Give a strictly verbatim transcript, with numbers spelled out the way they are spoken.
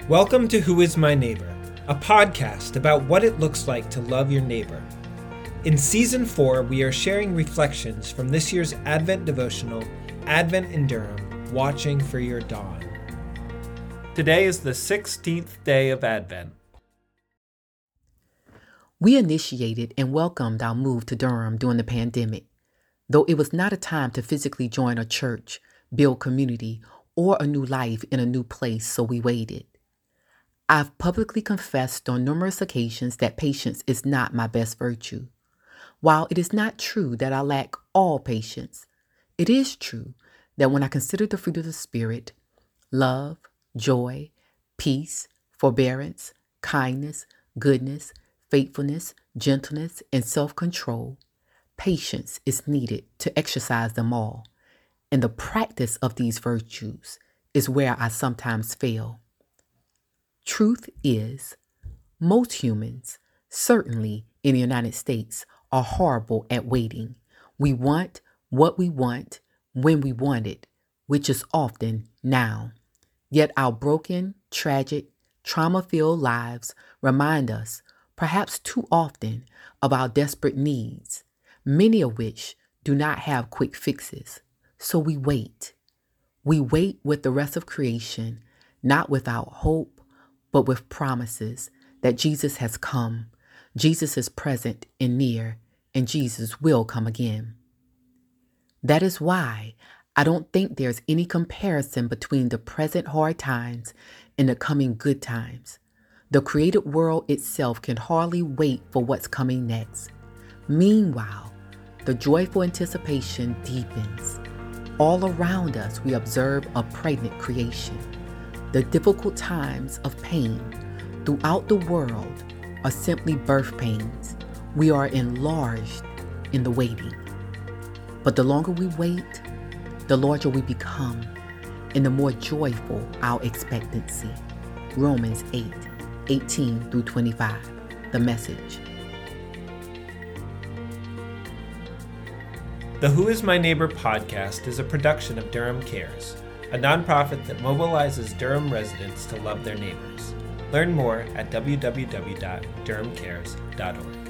Welcome to Who is My Neighbor, a podcast about what it looks like to love your neighbor. In Season four, we are sharing reflections from this year's Advent devotional, Advent in Durham, Watching for Your Dawn. Today is the sixteenth day of Advent. We initiated and welcomed our move to Durham during the pandemic, though it was not a time to physically join a church, build community, or a new life in a new place, so we waited. I've publicly confessed on numerous occasions that patience is not my best virtue. While it is not true that I lack all patience, it is true that when I consider the fruit of the Spirit, love, joy, peace, forbearance, kindness, goodness, faithfulness, gentleness, and self-control, patience is needed to exercise them all. And the practice of these virtues is where I sometimes fail. Truth is, most humans, certainly in the United States, are horrible at waiting. We want what we want when we want it, which is often now. Yet our broken, tragic, trauma-filled lives remind us, perhaps too often, of our desperate needs, many of which do not have quick fixes. So we wait. We wait with the rest of creation, not without hope, but with promises that Jesus has come, Jesus is present and near, and Jesus will come again. That is why I don't think there's any comparison between the present hard times and the coming good times. The created world itself can hardly wait for what's coming next. Meanwhile, the joyful anticipation deepens. All around us, we observe a pregnant creation. The difficult times of pain throughout the world are simply birth pains. We are enlarged in the waiting. But the longer we wait, the larger we become, and the more joyful our expectancy. Romans eight, eighteen through twenty-five, the Message. The Who is My Neighbor podcast is a production of Durham Cares, a nonprofit that mobilizes Durham residents to love their neighbors. Learn more at w w w dot durham cares dot org.